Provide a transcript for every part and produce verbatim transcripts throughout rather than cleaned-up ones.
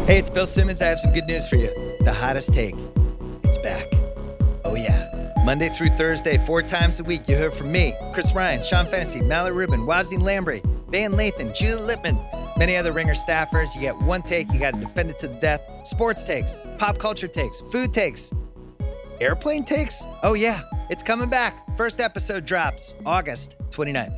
Hey, it's Bill Simmons. I have some good news for you. The hottest take. It's back. Oh, yeah. Monday through Thursday, four times a week, you hear from me, Chris Ryan, Sean Fennessy, Mallory Rubin, Wazny Lambre, Van Lathan, Julie Lippman, many other Ringer staffers. You get one take. You got to defend it to the death. Sports takes, pop culture takes, food takes, airplane takes. Oh, yeah. It's coming back. First episode drops August twenty-ninth.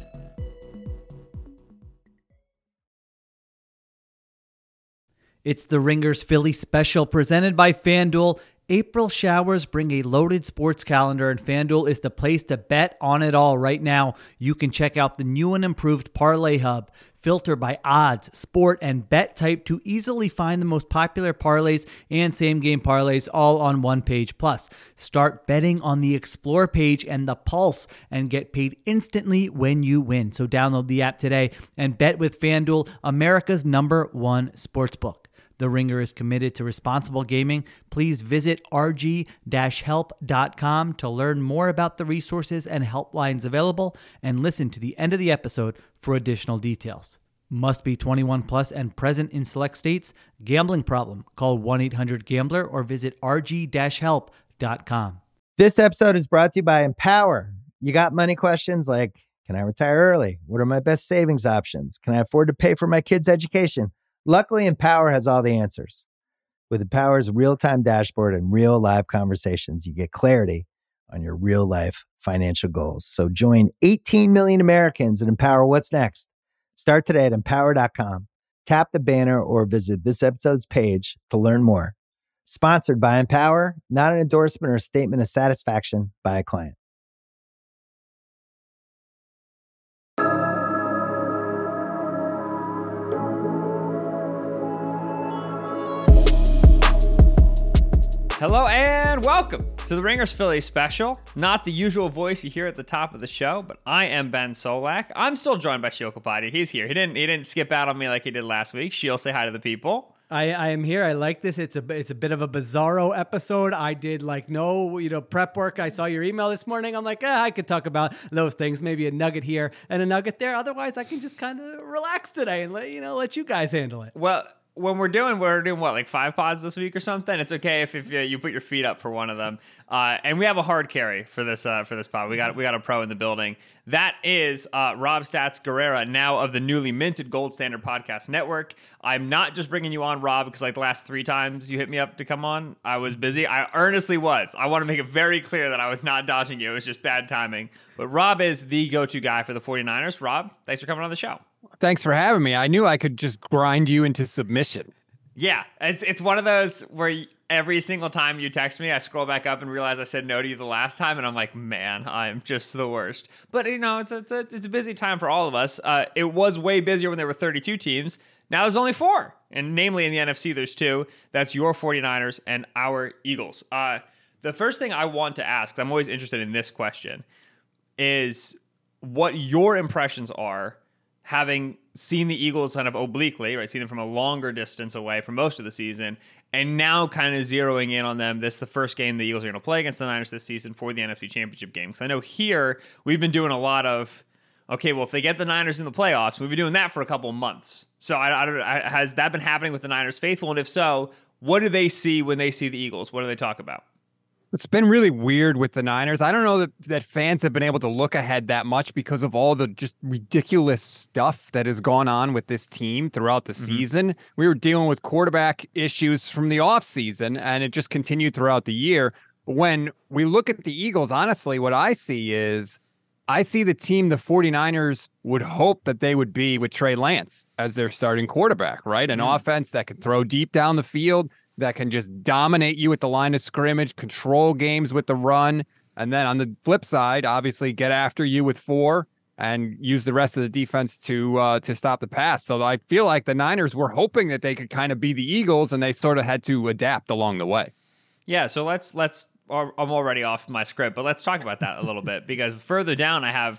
It's the Ringers Philly special presented by FanDuel. April showers bring a loaded sports calendar, and FanDuel is the place to bet on it all right now. You can check out the new and improved Parlay Hub. Filter by odds, sport, and bet type to easily find the most popular parlays and same-game parlays all on one page. Plus, start betting on the Explore page and the Pulse and get paid instantly when you win. So download the app today and bet with FanDuel, America's number one sportsbook. The Ringer is committed to responsible gaming. Please visit r g dash help dot com to learn more about the resources and helplines available, and listen to the end of the episode for additional details. Must be twenty-one plus and present in select states. Gambling problem? Call one eight hundred gambler or visit r g dash help dot com. This episode is brought to you by Empower. You got money questions like, can I retire early? What are my best savings options? Can I afford to pay for my kids' education? Luckily, Empower has all the answers. With Empower's real-time dashboard and real live conversations, you get clarity on your real-life financial goals. So join eighteen million Americans and Empower What's Next. Start today at empower dot com. Tap the banner or visit this episode's page to learn more. Sponsored by Empower, not an endorsement or a statement of satisfaction by a client. Hello and welcome to the Ringers Philly special. Not the usual voice you hear at the top of the show, but I am Ben Solak. I'm still joined by Sheil Kapadia. He's here. He didn't he didn't skip out on me like he did last week. Sheil, say hi to the people. I, I am here. I like this. It's a it's a bit of a bizarro episode. I did like no you know prep work. I saw your email this morning. I'm like, eh, I could talk about those things. Maybe a nugget here and a nugget there. Otherwise, I can just kind of relax today and let you know let you guys handle it. Well, when we're doing, we're doing what, like five pods this week or something? It's okay if, if uh, you put your feet up for one of them. Uh, and we have a hard carry for this uh, for this pod. We got we got a pro in the building. That is uh, Rob Stats Guerrera, now of the newly minted Gold Standard Podcast Network. I'm not just bringing you on, Rob, because like the last three times you hit me up to come on, I was busy. I earnestly was. I want to make it very clear that I was not dodging you. It was just bad timing. But Rob is the go-to guy for the 49ers. Rob, thanks for coming on the show. Thanks for having me. I knew I could just grind you into submission. Yeah, it's it's one of those where every single time you text me, I scroll back up and realize I said no to you the last time, and I'm like, man, I'm just the worst. But, you know, it's a, it's a, it's a busy time for all of us. Uh, it was way busier when there were thirty-two teams. Now there's only four, and namely in the N F C, there's two. That's your 49ers and our Eagles. Uh, the first thing I want to ask, 'cause I'm always interested in this question, is what your impressions are having seen the Eagles kind of obliquely, right, seen them from a longer distance away for most of the season, and now kind of zeroing in on them. This is the first game the Eagles are going to play against the Niners this season for the N F C Championship game. Because I know here we've been doing a lot of, okay, well, if they get the Niners in the playoffs, we've been doing that for a couple of months. So I, I don't, I, has that been happening with the Niners faithful? And if so, what do they see when they see the Eagles? What do they talk about? It's been really weird with the Niners. I don't know that, that fans have been able to look ahead that much because of all the just ridiculous stuff that has gone on with this team throughout the mm-hmm. season. We were dealing with quarterback issues from the offseason, and it just continued throughout the year. When we look at the Eagles, honestly, what I see is I see the team the 49ers would hope that they would be with Trey Lance as their starting quarterback, right? An mm-hmm. offense that can throw deep down the field, that can just dominate you at the line of scrimmage, control games with the run, and then on the flip side, obviously get after you with four and use the rest of the defense to uh, to stop the pass. So I feel like the Niners were hoping that they could kind of be the Eagles, and they sort of had to adapt along the way. Yeah, so let's let's. I'm already off my script, but let's talk about that a little bit, because further down I have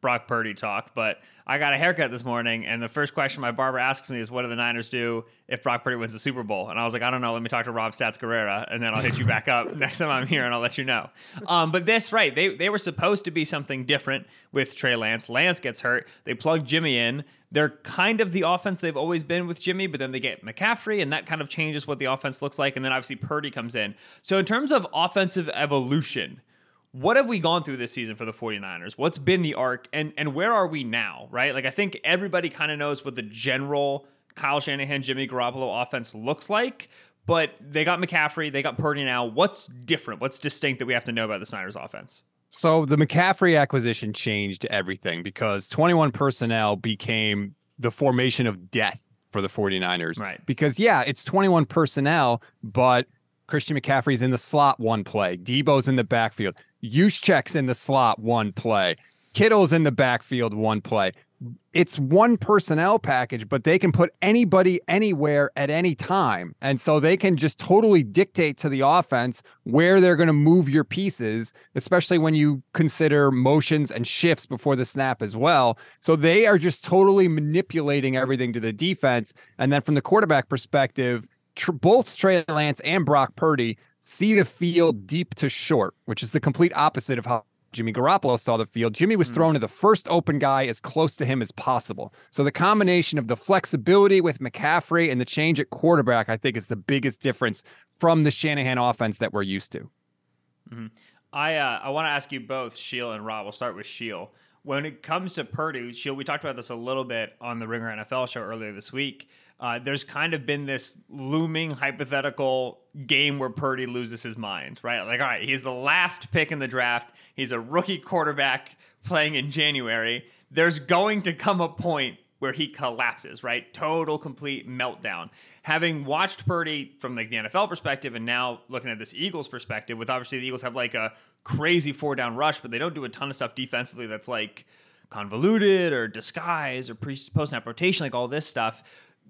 Brock Purdy talk, but I got a haircut this morning, and the first question my barber asks me is, what do the Niners do if Brock Purdy wins the Super Bowl? And I was like, I don't know. Let me talk to Rob Stats Guerrera, and then I'll hit you back up next time I'm here, and I'll let you know. Um, but this, right, they, they were supposed to be something different with Trey Lance. Lance gets hurt. They plug Jimmy in. They're kind of the offense they've always been with Jimmy, but then they get McCaffrey, and that kind of changes what the offense looks like. And then obviously Purdy comes in. So in terms of offensive evolution, what have we gone through this season for the 49ers? What's been the arc, and and where are we now, right? Like, I think everybody kind of knows what the general Kyle Shanahan, Jimmy Garoppolo offense looks like, but they got McCaffrey, they got Purdy now. What's different? What's distinct that we have to know about the Niners offense? So the McCaffrey acquisition changed everything because twenty-one personnel became the formation of death for the 49ers. Right. Because, yeah, it's twenty-one personnel, but Christian McCaffrey's in the slot one play. Debo's in the backfield. Juszczyk's in the slot one play. Kittle's in the backfield one play. It's one personnel package, but they can put anybody anywhere at any time. And so they can just totally dictate to the offense where they're going to move your pieces, especially when you consider motions and shifts before the snap as well. So they are just totally manipulating everything to the defense. And then from the quarterback perspective, tr- both Trey Lance and Brock Purdy see the field deep to short, which is the complete opposite of how Jimmy Garoppolo saw the field. Jimmy was thrown to the first open guy as close to him as possible. So the combination of the flexibility with McCaffrey and the change at quarterback, I think, is the biggest difference from the Shanahan offense that we're used to. Mm-hmm. I uh, I want to ask you both, Sheil and Rob. We'll start with Sheil. When it comes to Purdy, Sheil, we talked about this a little bit on the Ringer N F L show earlier this week. Uh, there's kind of been this looming hypothetical game where Purdy loses his mind, right? Like, all right, he's the last pick in the draft. He's a rookie quarterback playing in January. There's going to come a point where he collapses, right? Total, complete meltdown. Having watched Purdy from like the N F L perspective and now looking at this Eagles perspective, with obviously the Eagles have like a crazy four down rush, but they don't do a ton of stuff defensively that's like convoluted or disguise or pre- post-snap rotation, like all this stuff.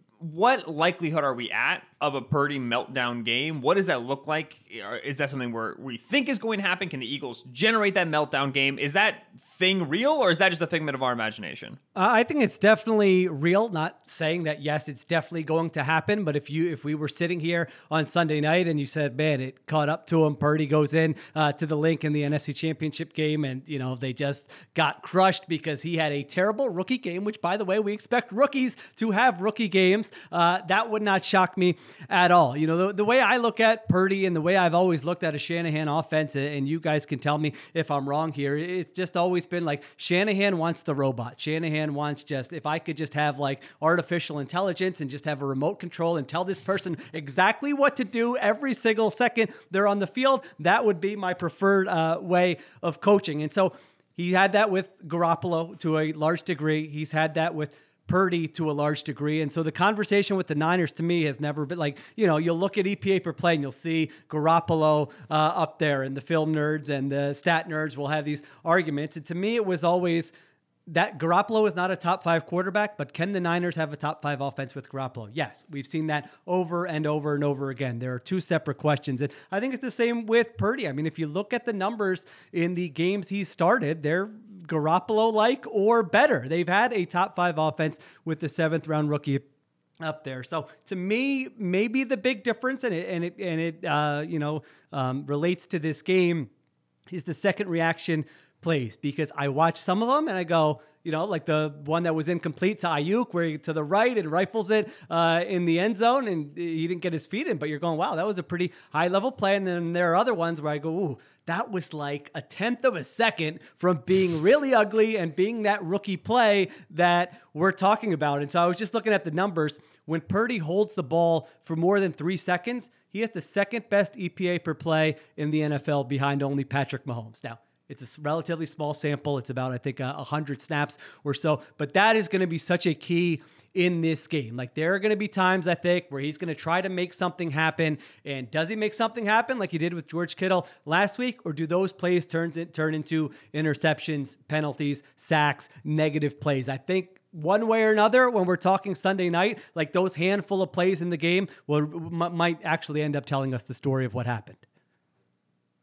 What likelihood are we at of a Purdy meltdown game? What does that look like? Is that something where we think is going to happen? Can the Eagles generate that meltdown game? Is that thing real, or is that just a figment of our imagination? Uh, I think it's definitely real. Not saying that, yes, it's definitely going to happen. But if you if we were sitting here on Sunday night and you said, man, it caught up to him, Purdy goes in uh, to the link in the N F C Championship game, and you know they just got crushed because he had a terrible rookie game, which, by the way, we expect rookies to have rookie games. Uh, that would not shock me at all. You know, the, the way I look at Purdy and the way I've always looked at a Shanahan offense, and you guys can tell me if I'm wrong here, it's just always been like Shanahan wants the robot. Shanahan wants just, if I could just have like artificial intelligence and just have a remote control and tell this person exactly what to do every single second they're on the field, that would be my preferred uh, way of coaching. And so he had that with Garoppolo to a large degree. He's had that with Purdy to a large degree. And so the conversation with the Niners to me has never been like, you know, you'll look at E P A per play and you'll see Garoppolo uh, up there, and the film nerds and the stat nerds will have these arguments. And to me, it was always that Garoppolo is not a top five quarterback, but can the Niners have a top five offense with Garoppolo? Yes, we've seen that over and over and over again. There are two separate questions. And I think it's the same with Purdy. I mean, if you look at the numbers in the games he started, they're Garoppolo-like or better. They've had a top five offense with the seventh round rookie up there. So to me, maybe the big difference, and it and it and it uh, you know um, relates to this game, is the second reaction plays, because I watch some of them and I go, you know, like the one that was incomplete to Ayuk, where he to the right and rifles it uh, in the end zone, and he didn't get his feet in, but you're going, wow, that was a pretty high level play. And then there are other ones where I go, ooh, that was like a tenth of a second from being really ugly and being that rookie play that we're talking about. And so I was just looking at the numbers. When Purdy holds the ball for more than three seconds, he has the second best E P A per play in the N F L behind only Patrick Mahomes. Now, it's a relatively small sample. It's about, I think, uh, one hundred snaps or so. But that is going to be such a key in this game. Like, there are going to be times, I think, where he's going to try to make something happen. And does he make something happen like he did with George Kittle last week? Or do those plays turn, turn into interceptions, penalties, sacks, negative plays? I think one way or another, when we're talking Sunday night, like those handful of plays in the game will, m- might actually end up telling us the story of what happened.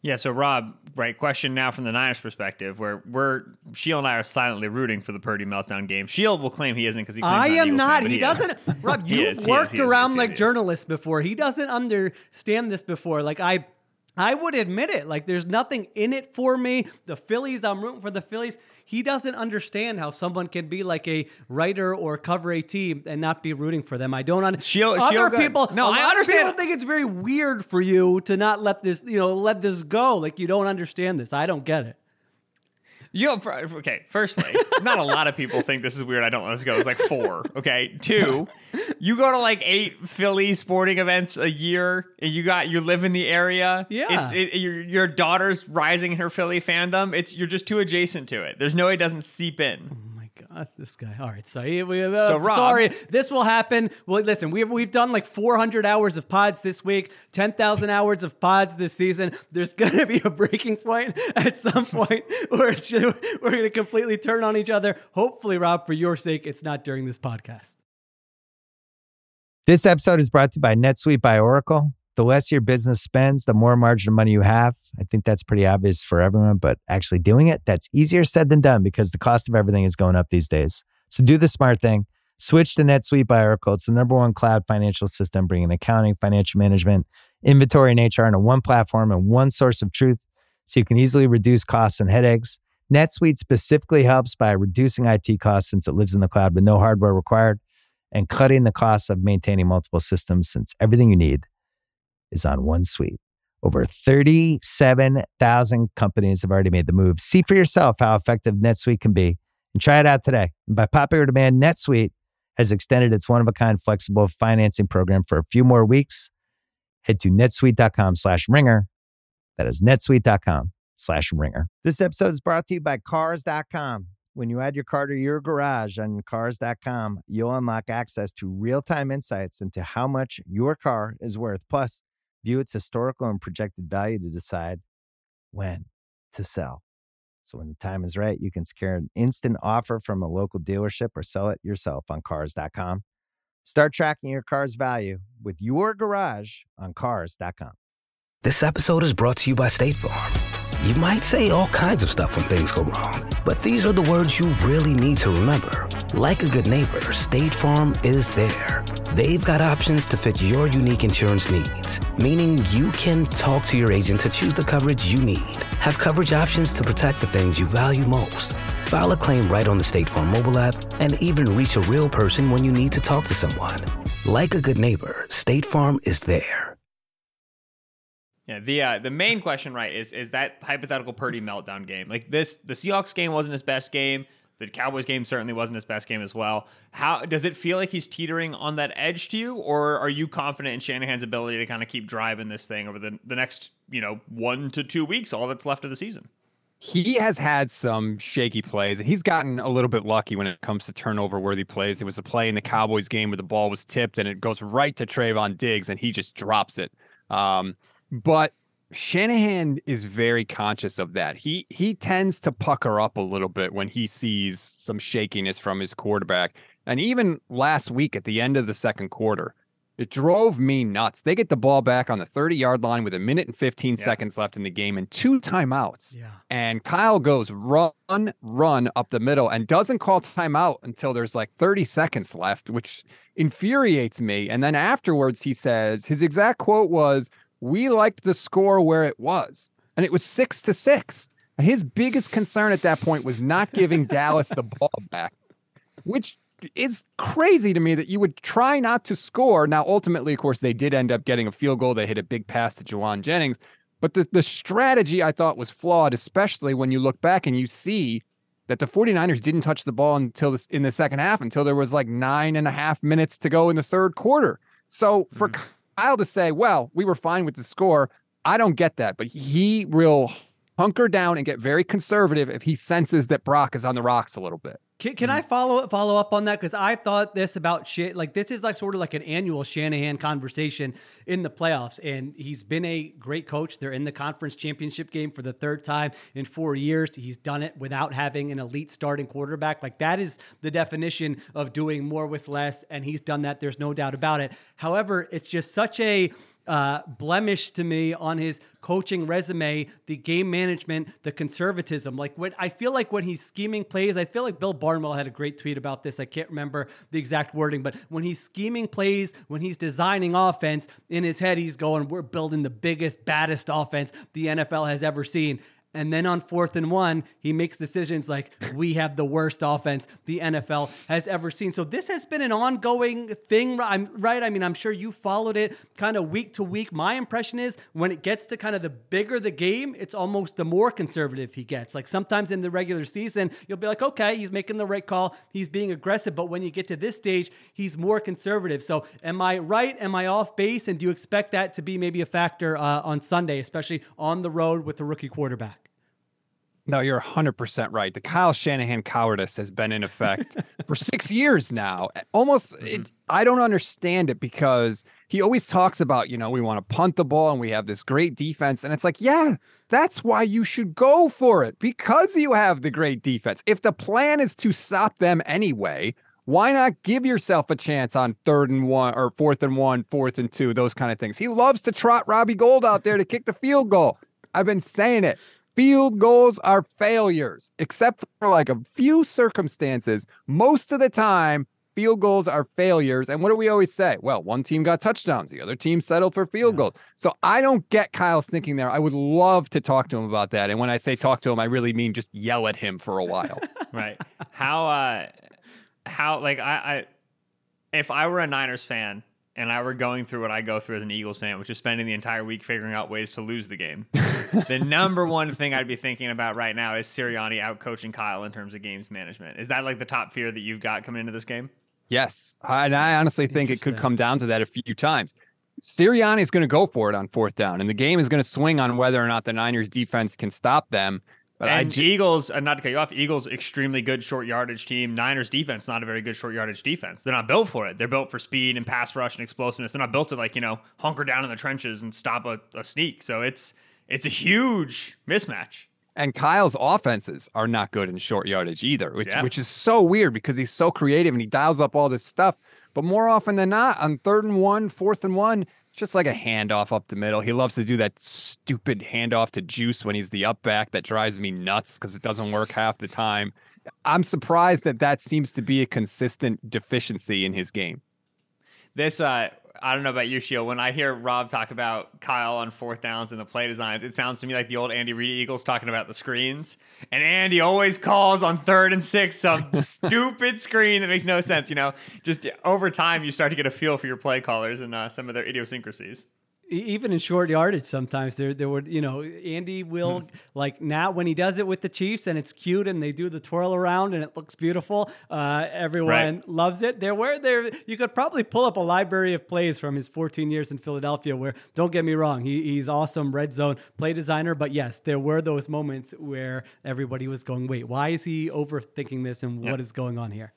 Yeah, so Rob, right, question now from the Niners perspective, where we're, Shield and I are silently rooting for the Purdy meltdown game. Shield will claim he isn't because he claims I I'm an am Eagles not. fan, He, he doesn't. Rob, He you've is, he is, worked he is, around he is, like he is. journalists before. He doesn't understand this before. Like I, I would admit it. Like there's nothing in it for me. The Phillies, I'm rooting for the Phillies. He doesn't understand how someone can be like a writer or cover a team and not be rooting for them. I don't understand. Shield- Other Shield got- people, no, a I lot understand. of people think it's very weird for you to not let this, you know, let this go. Like you don't understand this. I don't get it. You know, for- okay, firstly, not a lot of people think this is weird. I don't let's go. It's like four. Okay. Two, you go to like eight Philly sporting events a year and you got you live in the area. Yeah. It's it, your your daughter's rising in her Philly fandom. It's you're just too adjacent to it. There's no way it doesn't seep in. Oh my God, this guy. All right, so we, uh, So, Rob- sorry, this will happen. Well, listen, we've we've done like four hundred hours of pods this week, ten thousand hours of pods this season. There's gonna be a breaking point at some point where it's just, we're gonna completely turn on each other. Hopefully, Rob, for your sake, it's not during this podcast. This episode is brought to you by NetSuite by Oracle. The less your business spends, the more margin of money you have. I think that's pretty obvious for everyone, but actually doing it, that's easier said than done because the cost of everything is going up these days. So do the smart thing. Switch to NetSuite by Oracle. It's the number one cloud financial system, bringing accounting, financial management, inventory, and H R into one platform and one source of truth so you can easily reduce costs and headaches. NetSuite specifically helps by reducing I T costs since it lives in the cloud with no hardware required and cutting the costs of maintaining multiple systems since everything you need is on one suite. Over thirty-seven thousand companies have already made the move. See for yourself how effective NetSuite can be and try it out today. And by popular demand, NetSuite has extended its one-of-a-kind flexible financing program for a few more weeks. Head to netsuite.com slash ringer. That is netsuite.com slash ringer. This episode is brought to you by cars dot com. When you add your car to your garage on cars dot com, you'll unlock access to real-time insights into how much your car is worth. Plus, view its historical and projected value to decide when to sell. So when the time is right, you can secure an instant offer from a local dealership or sell it yourself on cars dot com. Start tracking your car's value with your garage on cars dot com. This episode is brought to you by State Farm. You might say all kinds of stuff when things go wrong, but these are the words you really need to remember. Like a good neighbor, State Farm is there. They've got options to fit your unique insurance needs, meaning you can talk to your agent to choose the coverage you need. Have coverage options to protect the things you value most. File a claim right on the State Farm mobile app and even reach a real person when you need to talk to someone. Like a good neighbor, State Farm is there. Yeah, the uh, the main question, right, is is that hypothetical Purdy meltdown game. Like this, the Seahawks game wasn't his best game. The Cowboys game certainly wasn't his best game as well. How does it feel like he's teetering on that edge to you, or are you confident in Shanahan's ability to kind of keep driving this thing over the, the next, you know, one to two weeks, all that's left of the season? He has had some shaky plays, and he's gotten a little bit lucky when it comes to turnover-worthy plays. It was a play in the Cowboys game where the ball was tipped, and it goes right to Trayvon Diggs, and he just drops it. Um, But Shanahan is very conscious of that. He he tends to pucker up a little bit when he sees some shakiness from his quarterback. And even last week at the end of the second quarter, it drove me nuts. They get the ball back on the thirty-yard line with a minute and fifteen yeah. seconds left in the game and two timeouts. Yeah. And Kyle goes run, run up the middle and doesn't call timeout until there's like thirty seconds left, which infuriates me. And then afterwards he says, his exact quote was, "We liked the score where it was." And it was six to six. And his biggest concern at that point was not giving Dallas the ball back, which is crazy to me that you would try not to score. Now, ultimately, of course, they did end up getting a field goal. They hit a big pass to Juwan Jennings. But the, the strategy I thought was flawed, especially when you look back and you see that the 49ers didn't touch the ball until this, in the second half, until there was like nine and a half minutes to go in the third quarter. So for mm-hmm. Kyle to say, well, we were fine with the score, I don't get that. But he will hunker down and get very conservative if he senses that Brock is on the rocks a little bit. Can, can I follow follow up on that? Because I thought this about shit. Like this is like sort of like an annual Shanahan conversation in the playoffs, and he's been a great coach. They're in the conference championship game for the third time in four years. He's done it without having an elite starting quarterback. Like that is the definition of doing more with less, and he's done that. There's no doubt about it. However, it's just such a uh, blemish to me on his coaching resume, the game management, the conservatism. Like when I feel like when he's scheming plays, I feel like Bill Barnwell had a great tweet about this. I can't remember the exact wording, but when he's scheming plays, when he's designing offense, in his head, he's going, we're building the biggest, baddest offense the N F L has ever seen. And then on fourth and one, he makes decisions like, we have the worst offense the N F L has ever seen. So this has been an ongoing thing, I'm right? I mean, I'm sure you followed it kind of week to week. My impression is when it gets to kind of the bigger the game, it's almost the more conservative he gets. Like sometimes in the regular season, you'll be like, okay, he's making the right call. He's being aggressive. But when you get to this stage, he's more conservative. So am I right? Am I off base? And do you expect that to be maybe a factor uh, on Sunday, especially on the road with the rookie quarterback? No, you're one hundred percent right. The Kyle Shanahan cowardice has been in effect for six years now. Almost, mm-hmm. it, I don't understand it because he always talks about, you know, we want to punt the ball and we have this great defense. And it's like, yeah, that's why you should go for it, because you have the great defense. If the plan is to stop them anyway, why not give yourself a chance on third and one or fourth and one, fourth and two, those kind of things? He loves to trot Robbie Gould out there to kick the field goal. I've been saying it. Field goals are failures, except for like a few circumstances. Most of the time, field goals are failures. And what do we always say? Well, one team got touchdowns. The other team settled for field yeah. goals. So I don't get Kyle's thinking there. I would love to talk to him about that. And when I say talk to him, I really mean just yell at him for a while. Right. How, uh, how, like, I, I, if I were a Niners fan, and I were going through what I go through as an Eagles fan, which is spending the entire week figuring out ways to lose the game, the number one thing I'd be thinking about right now is Sirianni out-coaching Kyle in terms of games management. Is that like the top fear that you've got coming into this game? Yes. And I honestly think it could come down to that a few times. Sirianni is going to go for it on fourth down, and the game is going to swing on whether or not the Niners defense can stop them. But and j- Eagles, uh, not to cut you off, Eagles, extremely good short yardage team. Niners defense, not a very good short yardage defense. They're not built for it. They're built for speed and pass rush and explosiveness. They're not built to, like, you know, hunker down in the trenches and stop a, a sneak. So it's it's a huge mismatch. And Kyle's offenses are not good in short yardage either, which yeah. which is so weird because he's so creative and he dials up all this stuff. But more often than not, on third and one, fourth and one, it's just like a handoff up the middle. He loves to do that stupid handoff to Juice when he's the up back that drives me nuts because it doesn't work half the time. I'm surprised that that seems to be a consistent deficiency in his game. This, uh, I don't know about you, Sheil. When I hear Rob talk about Kyle on fourth downs and the play designs, it sounds to me like the old Andy Reid Eagles talking about the screens. And Andy always calls on third and six some stupid screen that makes no sense. You know, just over time, you start to get a feel for your play callers and uh, some of their idiosyncrasies. Even in short yardage, sometimes there there would, you know, Andy will hmm. like now when he does it with the Chiefs and it's cute and they do the twirl around and it looks beautiful. Uh, everyone right. loves it. There were there you could probably pull up a library of plays from his fourteen years in Philadelphia where, don't get me wrong, he, he's awesome red zone play designer. But yes, there were those moments where everybody was going, wait, why is he overthinking this and yep. what is going on here?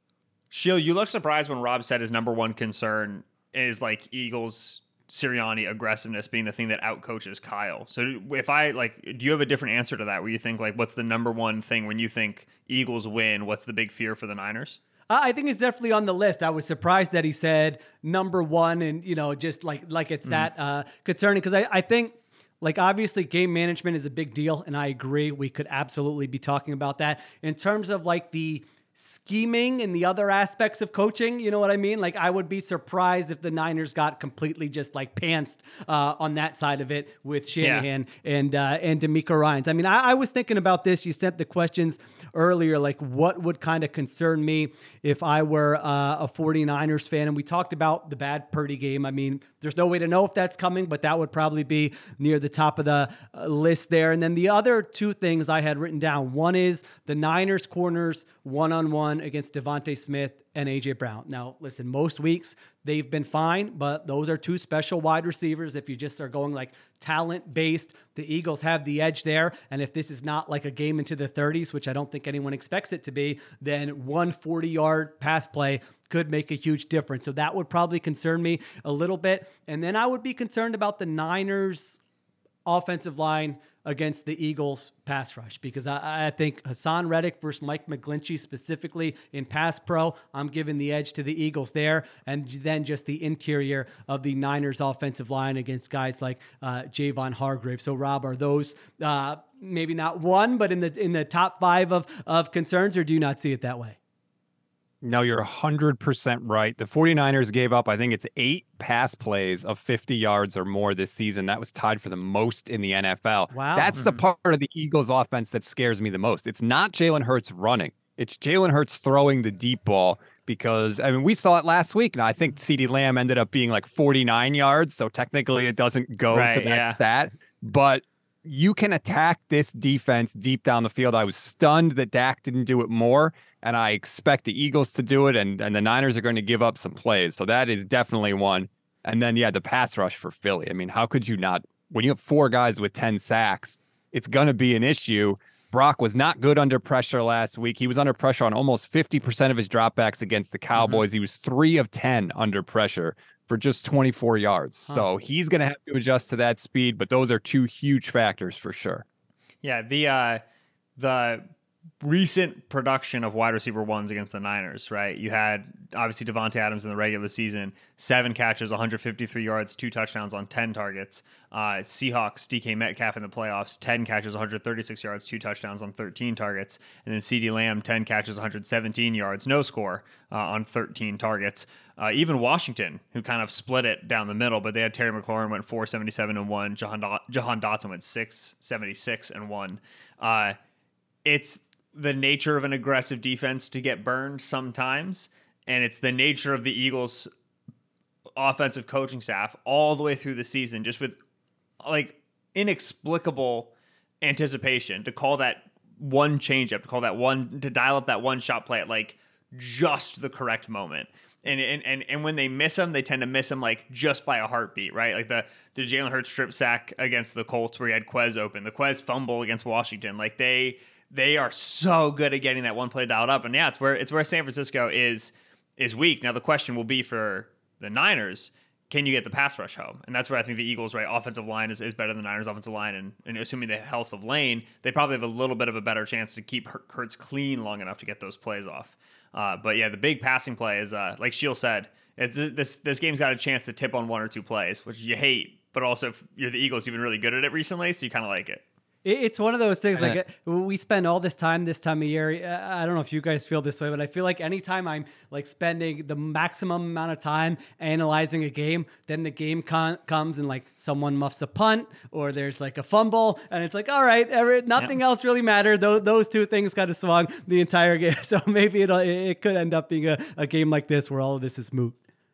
Sheil, you look surprised when Rob said his number one concern is like Eagles Sirianni aggressiveness being the thing that outcoaches Kyle. So if I like, do you have a different answer to that where you think like, what's the number one thing when you think Eagles win? What's the big fear for the Niners? I think it's definitely on the list. I was surprised that he said number one and, you know, just like, like it's mm-hmm. that uh, concerning. Cause I, I think like obviously game management is a big deal. And I agree. We could absolutely be talking about that in terms of like the scheming and the other aspects of coaching. You know what I mean? Like I would be surprised if the Niners got completely just like pantsed uh, on that side of it with Shanahan yeah. and uh, and DeMeco Ryans. I mean, I, I was thinking about this. You sent the questions earlier, like what would kind of concern me if I were uh, a 49ers fan? And we talked about the bad Purdy game. I mean, there's no way to know if that's coming, but that would probably be near the top of the uh, list there. And then the other two things I had written down. One is the Niners corners one-on-one against Devontae Smith and A J Brown. Now, listen, most weeks they've been fine, but those are two special wide receivers. If you just are going like talent-based, the Eagles have the edge there. And if this is not like a game into the thirties, which I don't think anyone expects it to be, then one forty-yard pass play could make a huge difference. So that would probably concern me a little bit. And then I would be concerned about the Niners offensive line against the Eagles pass rush, because I, I think Hassan Reddick versus Mike McGlinchey specifically in pass pro, I'm giving the edge to the Eagles there. And then just the interior of the Niners offensive line against guys like uh, Javon Hargrave. So Rob, are those uh, maybe not one, but in the in the top five of, of concerns, or do you not see it that way? No, you're one hundred percent right. The 49ers gave up, I think it's eight pass plays of fifty yards or more this season. That was tied for the most in the N F L. Wow. That's the part of the Eagles offense that scares me the most. It's not Jalen Hurts running. It's Jalen Hurts throwing the deep ball, because, I mean, we saw it last week. Now, I think CeeDee Lamb ended up being like forty-nine yards, so technically it doesn't go right, to that yeah. stat. But you can attack this defense deep down the field. I was stunned that Dak didn't do it more, and I expect the Eagles to do it, and, and the Niners are going to give up some plays. So that is definitely one. And then, yeah, the pass rush for Philly. I mean, how could you not? When you have four guys with ten sacks, it's going to be an issue. Brock was not good under pressure last week. He was under pressure on almost fifty percent of his dropbacks against the Cowboys. Mm-hmm. He was three of ten under pressure for just twenty-four yards. Huh. So he's going to have to adjust to that speed, but those are two huge factors for sure. Yeah, the uh, the recent production of wide receiver ones against the Niners, right? You had obviously Devontae Adams in the regular season, seven catches, one hundred fifty-three yards, two touchdowns on ten targets. Uh, Seahawks, D K Metcalf in the playoffs, ten catches, one hundred thirty-six yards, two touchdowns on thirteen targets. And then CeeDee Lamb, ten catches, one hundred seventeen yards, no score uh, on thirteen targets. Uh, even Washington, who kind of split it down the middle, but they had Terry McLaurin went four seventy-seven and one. Jahan, Do- Jahan Dotson went six seventy-six and one. Uh, it's the nature of an aggressive defense to get burned sometimes, and it's the nature of the Eagles' offensive coaching staff all the way through the season, just with like inexplicable anticipation to call that one changeup, to call that one, to dial up that one shot play at like just the correct moment. And and and and when they miss them, they tend to miss them like just by a heartbeat, right? Like the the Jalen Hurts strip sack against the Colts where he had Quez open, the Quez fumble against Washington. Like they they are so good at getting that one play dialed up. And yeah, it's where it's where San Francisco is is weak. Now the question will be for the Niners, can you get the pass rush home? And that's where I think the Eagles, right, offensive line is, is better than the Niners' offensive line. And, and assuming the health of Lane, they probably have a little bit of a better chance to keep Hurts clean long enough to get those plays off. Uh, but yeah, the big passing play is, uh, like Sheil said, it's, this this game's got a chance to tip on one or two plays, which you hate. But also, if you're the Eagles, you've been really good at it recently, so you kind of like it. It's one of those things, like we spend all this time this time of year. I don't know if you guys feel this way, but I feel like anytime I'm like spending the maximum amount of time analyzing a game, then the game con- comes and like someone muffs a punt or there's like a fumble and it's like, all right, every, nothing yeah. else really mattered. Those, those two things kind of swung the entire game. So maybe it'll, it could end up being a, a game like this where all of this is moot.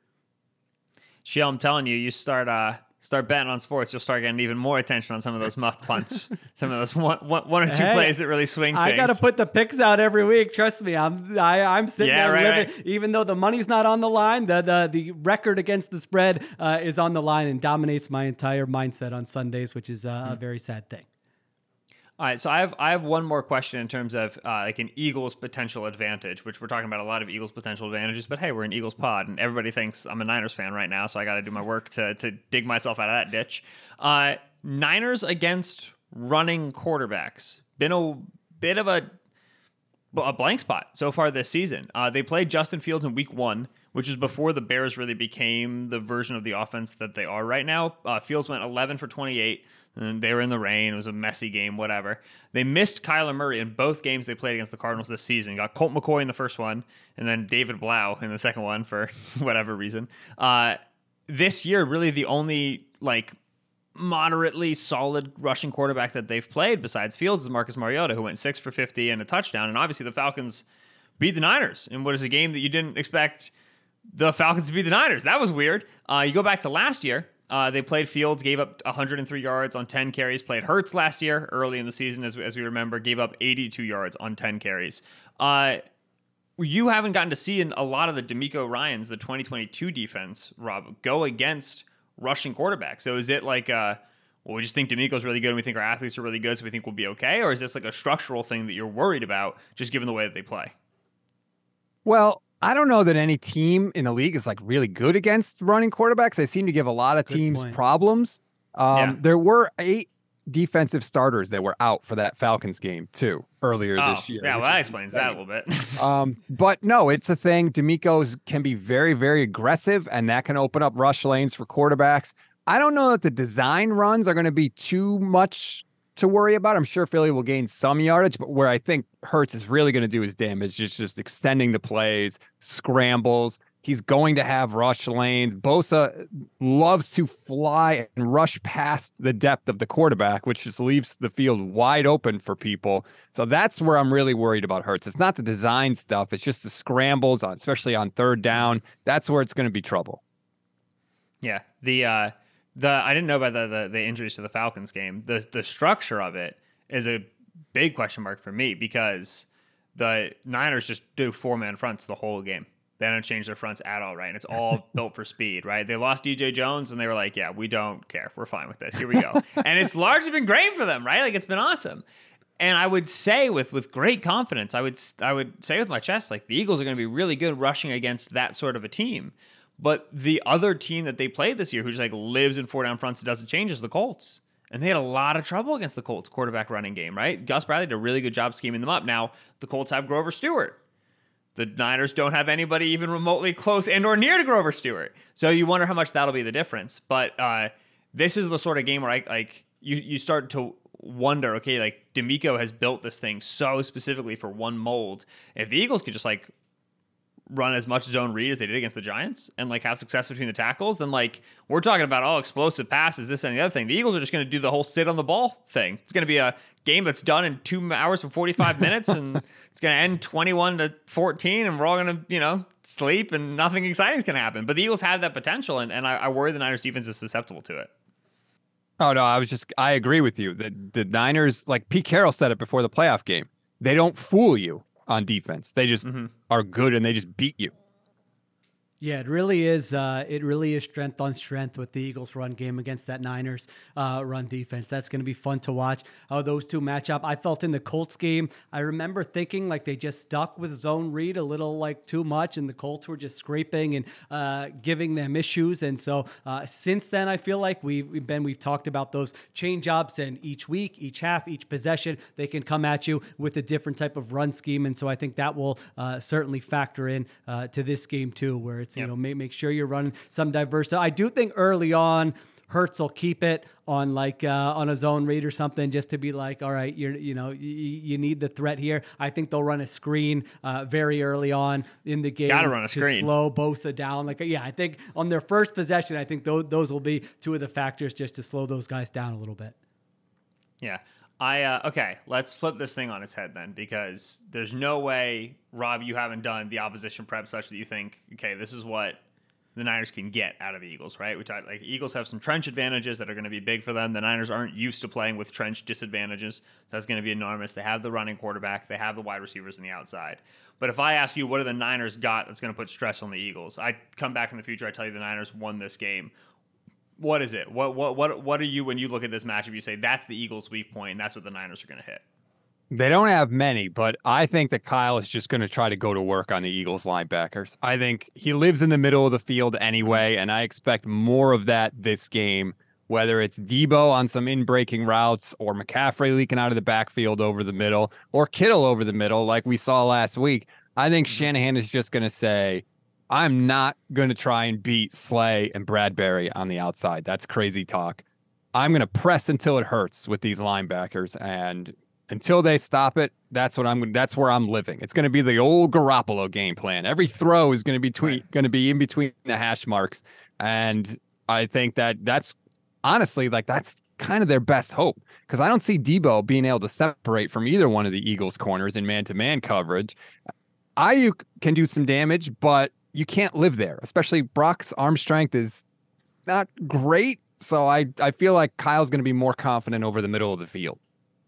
Sheil, I'm telling you, you start... uh Start betting on sports, you'll start getting even more attention on some of those muffed punts, some of those one, one, one or two hey, plays that really swing I things. I got to put the picks out every week. Trust me, I'm I, I'm sitting yeah, there right, living, right. even though the money's not on the line, the the, the record against the spread uh, is on the line and dominates my entire mindset on Sundays, which is uh, mm-hmm. a very sad thing. All right, so I have I have one more question in terms of uh, like an Eagles potential advantage, which we're talking about a lot of Eagles potential advantages, but hey, we're an Eagles pod, and everybody thinks I'm a Niners fan right now, so I got to do my work to to dig myself out of that ditch. Uh, Niners against running quarterbacks been a bit of a a blank spot so far this season. Uh, they played Justin Fields in week one, which is before the Bears really became the version of the offense that they are right now. Uh, Fields went eleven for twenty-eight. And they were in the rain. It was a messy game, whatever. They missed Kyler Murray in both games they played against the Cardinals this season. Got Colt McCoy in the first one, and then David Blau in the second one for whatever reason. Uh, this year, really the only like moderately solid rushing quarterback that they've played besides Fields is Marcus Mariota, who went six for fifty and a touchdown. And obviously the Falcons beat the Niners in what is a game that you didn't expect the Falcons to beat the Niners. That was weird. Uh, you go back to last year. Uh, they played Fields, gave up one hundred three yards on ten carries. Played Hurts last year, early in the season, as, as we remember, gave up eighty-two yards on ten carries. Uh, you haven't gotten to see in a lot of the DeMeco Ryans, the twenty twenty-two defense, Rob, go against rushing quarterbacks. So is it like, uh, well, we just think DeMeco's really good and we think our athletes are really good, so we think we'll be okay? Or is this like a structural thing that you're worried about, just given the way that they play? Well, I don't know that any team in the league is like really good against running quarterbacks. They seem to give a lot of Good teams point. problems. Um, Yeah. There were eight defensive starters that were out for that Falcons game too earlier oh, this year. Yeah, well, that explains that a little bit. um, but no, it's a thing. DeMeco's can be very, very aggressive, and that can open up rush lanes for quarterbacks. I don't know that the design runs are going to be too much to worry about. I'm sure Philly will gain some yardage, but where I think Hurts is really going to do his damage is just extending the plays, scrambles. He's going to have rush lanes. Bosa loves to fly and rush past the depth of the quarterback, which just leaves the field wide open for people. So that's where I'm really worried about Hurts. It's not the design stuff. It's just the scrambles, on, especially on third down. That's where it's going to be trouble. Yeah. The uh, the I didn't know about the, the the injuries to the Falcons game. The the structure of it is a big question mark for me because the Niners just do four-man fronts the whole game. They don't change their fronts at all, right? And it's all built for speed, right? They lost D J Jones, and they were like, yeah, we don't care. We're fine with this. Here we go. And it's largely been great for them, right? Like, it's been awesome. And I would say with with great confidence, I would I would say with my chest, like, the Eagles are going to be really good rushing against that sort of a team. But the other team that they played this year who just, like, lives in four-down fronts and doesn't change is the Colts. And they had a lot of trouble against the Colts quarterback running game, right? Gus Bradley did a really good job scheming them up. Now, the Colts have Grover Stewart. The Niners don't have anybody even remotely close and or near to Grover Stewart. So you wonder how much that'll be the difference. But uh, this is the sort of game where I, like you you start to wonder, okay, like DeMeco has built this thing so specifically for one mold. If the Eagles could just like run as much zone read as they did against the Giants and like have success between the tackles, then like we're talking about all explosive passes, this and the other thing. The Eagles are just going to do the whole sit on the ball thing. It's going to be a game that's done in two hours and forty-five minutes, and it's going to end twenty-one to fourteen, and we're all going to, you know, sleep, and nothing exciting is going to happen. But the Eagles have that potential, and, and I, I worry the Niners defense is susceptible to it. Oh, no, I was just, I agree with you. The, the Niners, like Pete Carroll said it before the playoff game, they don't fool you on defense. They just mm-hmm. are good, and they just beat you. Yeah, it really is. Uh, it really is strength on strength with the Eagles' run game against that Niners uh, run defense. That's going to be fun to watch how those two match up. I felt in the Colts game, I remember thinking like they just stuck with zone read a little like too much, and the Colts were just scraping and uh, giving them issues. And so uh, since then, I feel like we've, we've been we've talked about those change ups, and each week, each half, each possession, they can come at you with a different type of run scheme. And so I think that will uh, certainly factor in uh, to this game too, where it's, you yep. know, make, make sure you're running some diverse. I do think early on, Hurts will keep it on like uh, on a zone read or something, just to be like, all right, you're you know you, you need the threat here. I think they'll run a screen uh, very early on in the game. Got to run a to screen. Slow Bosa down. Like yeah, I think on their first possession, I think those those will be two of the factors just to slow those guys down a little bit. Yeah. I uh, okay, let's flip this thing on its head then, because there's no way, Rob, you haven't done the opposition prep such that you think, okay, this is what the Niners can get out of the Eagles, right? We talked like Eagles have some trench advantages that are going to be big for them. The Niners aren't used to playing with trench disadvantages. So that's going to be enormous. They have the running quarterback. They have the wide receivers on the outside. But if I ask you, what do the Niners got that's going to put stress on the Eagles? I come back in the future, I tell you the Niners won this game. What is it? What what what what are you, when you look at this matchup, you say that's the Eagles' weak point, and that's what the Niners are going to hit? They don't have many, but I think that Kyle is just going to try to go to work on the Eagles linebackers. I think he lives in the middle of the field anyway, and I expect more of that this game, whether it's Debo on some in-breaking routes or McCaffrey leaking out of the backfield over the middle or Kittle over the middle like we saw last week. I think Shanahan is just going to say, I'm not going to try and beat Slay and Bradbury on the outside. That's crazy talk. I'm going to press until it hurts with these linebackers, and until they stop it, that's what I'm. That's where I'm living. It's going to be the old Garoppolo game plan. Every throw is going to be between, going to be in between the hash marks, and I think that that's honestly like that's kind of their best hope, because I don't see Debo being able to separate from either one of the Eagles corners in man-to-man coverage. Ayuk can do some damage, but you can't live there, especially Brock's arm strength is not great. So I, I feel like Kyle's going to be more confident over the middle of the field.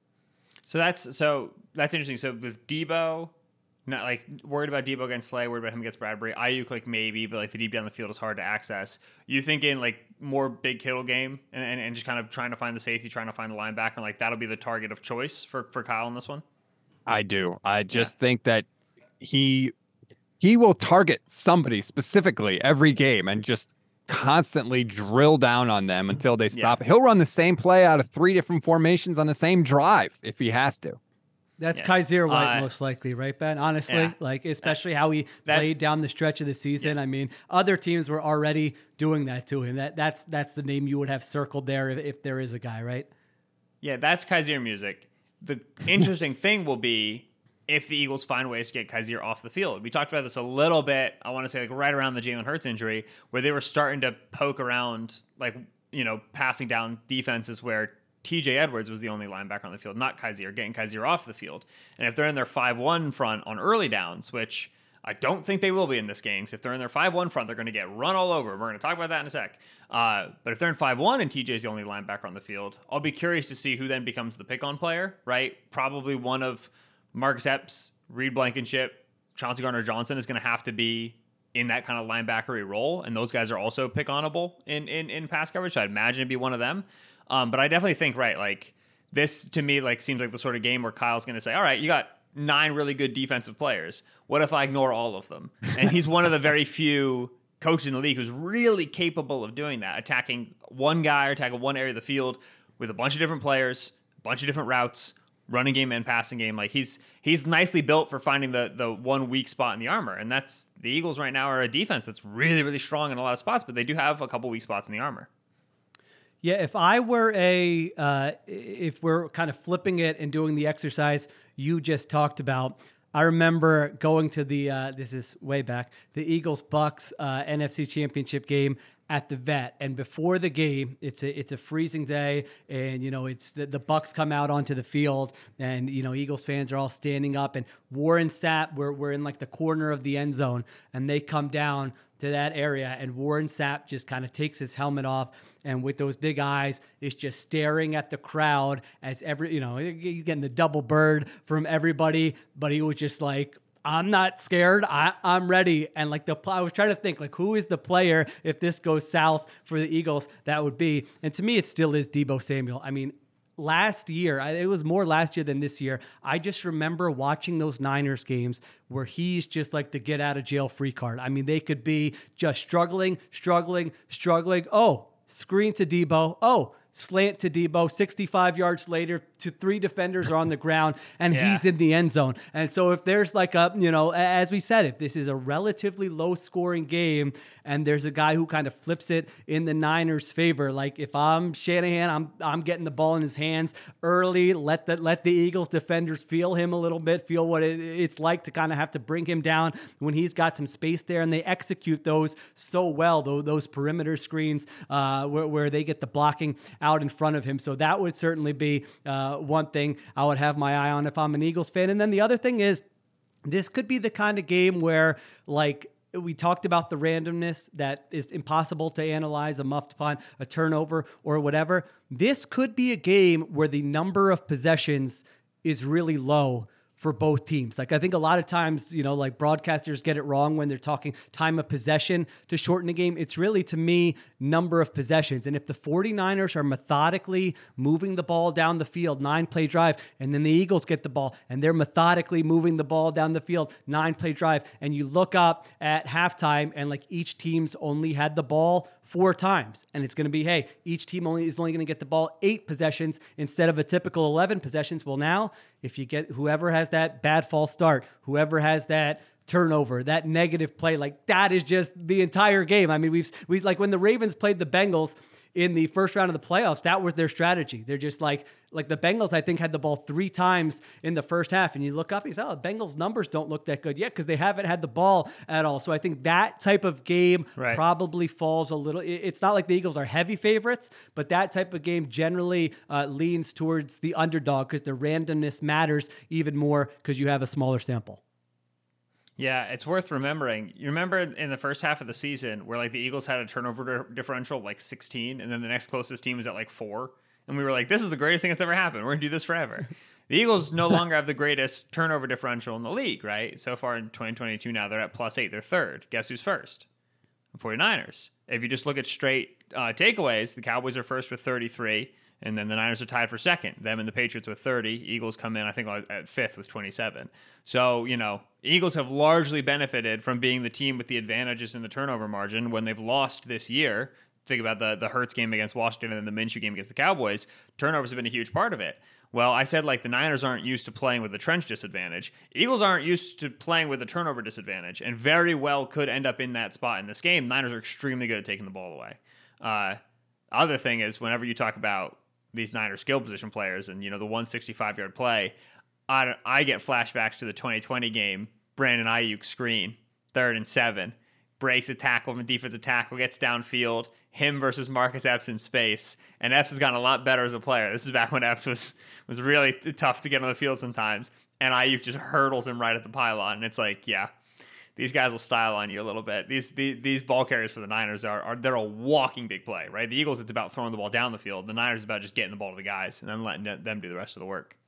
So that's so that's interesting. So with Debo, not like worried about Debo against Slay, worried about him against Bradbury. Ayuk, like maybe, but like the deep down the field is hard to access. You thinking like more big Kittle game and, and, and just kind of trying to find the safety, trying to find the linebacker, like that'll be the target of choice for, for Kyle in this one? I do. I just yeah. think that he... He will target somebody specifically every game and just constantly drill down on them until they stop. Yeah. He'll run the same play out of three different formations on the same drive if he has to. That's yeah. Kaiser White uh, most likely, right, Ben? Honestly, yeah. like especially how he that, played down the stretch of the season. Yeah. I mean, other teams were already doing that to him. That that's that's the name you would have circled there if, if there is a guy, right? Yeah, that's Kaiser music. The interesting thing will be if the Eagles find ways to get Kaiser off the field. We talked about this a little bit, I want to say like right around the Jalen Hurts injury, where they were starting to poke around, like, you know, passing down defenses where T J Edwards was the only linebacker on the field, not Kaiser, getting Kaiser off the field. And if they're in their five one front on early downs, which I don't think they will be in this game, because if they're in their five one front, they're going to get run all over. We're going to talk about that in a sec. Uh, but if they're in five one and T J's the only linebacker on the field, I'll be curious to see who then becomes the pick-on player, right? Probably one of Marcus Epps, Reed Blankenship, Chauncey Gardner-Johnson is going to have to be in that kind of linebackery role, and those guys are also pick-onable in, in, in pass coverage, so I'd imagine it'd be one of them. Um, but I definitely think, right, like, this, to me, like, seems like the sort of game where Kyle's going to say, all right, you got nine really good defensive players. What if I ignore all of them? And he's one of the very few coaches in the league who's really capable of doing that, attacking one guy or attacking one area of the field with a bunch of different players, a bunch of different routes, running game and passing game. Like, he's he's nicely built for finding the the one weak spot in the armor. And that's, the Eagles right now are a defense that's really, really strong in a lot of spots, but they do have a couple weak spots in the armor. Yeah, if I were a, uh, if we're kind of flipping it and doing the exercise you just talked about, I remember going to the, uh, this is way back, the Eagles-Bucks uh, N F C Championship game at the Vet. And before the game, it's a it's a freezing day, and you know it's the, the Bucks come out onto the field, and you know Eagles fans are all standing up, and Warren Sapp, we're we're in like the corner of the end zone, and they come down to that area, and Warren Sapp just kind of takes his helmet off, and with those big eyes is just staring at the crowd as every, you know, he's getting the double bird from everybody, but he was just like, I'm not scared. I, I'm ready. And like the, I was trying to think like, who is the player if this goes south for the Eagles that would be? And to me, it still is Deebo Samuel. I mean, last year, it was more last year than this year. I just remember watching those Niners games where he's just like the get out of jail free card. I mean, they could be just struggling, struggling, struggling. Oh, screen to Deebo. Oh, slant to Deebo. sixty-five yards later, to three defenders are on the ground, and yeah. he's in the end zone. And so if there's like a, you know, as we said, if this is a relatively low scoring game and there's a guy who kind of flips it in the Niners' favor, like if I'm Shanahan, I'm I'm getting the ball in his hands early, let the let the Eagles defenders feel him a little bit, feel what it, it's like to kind of have to bring him down when he's got some space there, and they execute those so well, though, those perimeter screens uh, where, where they get the blocking out in front of him. So that would certainly be uh, one thing I would have my eye on if I'm an Eagles fan. And then the other thing is, this could be the kind of game where, like, we talked about the randomness that is impossible to analyze, a muffed punt, a turnover, or whatever. This could be a game where the number of possessions is really low for both teams. Like, I think a lot of times, you know, like broadcasters get it wrong when they're talking time of possession to shorten the game. It's really, to me, number of possessions. And if the 49ers are methodically moving the ball down the field, nine-play drive, and then the Eagles get the ball, and they're methodically moving the ball down the field, nine-play drive, and you look up at halftime, and like each team's only had the ball four times. And it's going to be, hey, each team only is only going to get the ball eight possessions instead of a typical eleven possessions. Well, now, if you get whoever has that bad false start, whoever has that turnover, that negative play, like that is just the entire game. I mean, we've, we like when the Ravens played the Bengals in the first round of the playoffs, that was their strategy. They're just like, like the Bengals, I think, had the ball three times in the first half. And you look up and you say, oh, the Bengals numbers don't look that good yet because they haven't had the ball at all. So I think that type of game right. probably falls a little. It's not like the Eagles are heavy favorites, but that type of game generally uh, leans towards the underdog because the randomness matters even more because you have a smaller sample. Yeah, it's worth remembering. You remember in the first half of the season where like the Eagles had a turnover differential of like sixteen, and then the next closest team was at like four. And we were like, this is the greatest thing that's ever happened. We're going to do this forever. The Eagles no longer have the greatest turnover differential in the league, right? So far in twenty twenty-two now, they're at plus eight. They're third. Guess who's first? forty-niners. If you just look at straight uh, takeaways, the Cowboys are first with thirty-three, and then the Niners are tied for second. Them and the Patriots with thirty. Eagles come in, I think, at fifth with twenty-seven. So, you know, Eagles have largely benefited from being the team with the advantages in the turnover margin when they've lost this year. Think about the, the Hurts game against Washington and then the Minshew game against the Cowboys. Turnovers have been a huge part of it. Well, I said, like, the Niners aren't used to playing with the trench disadvantage. Eagles aren't used to playing with the turnover disadvantage and very well could end up in that spot in this game. Niners are extremely good at taking the ball away. Uh, other thing is, whenever you talk about these Niners skill position players and, you know, the one sixty-five-yard play, I, I get flashbacks to the twenty twenty game. Brandon Ayuk screen, third and seven, breaks a tackle from a defensive tackle, gets downfield, him versus Marcus Epps in space. And Epps has gotten a lot better as a player. This is back when Epps was was really t- tough to get on the field sometimes. And Ayuk just hurdles him right at the pylon. And it's like, yeah, these guys will style on you a little bit. These these, these ball carriers for the Niners are, are they're a walking big play, right? The Eagles, it's about throwing the ball down the field. The Niners, is about just getting the ball to the guys and then letting them do the rest of the work.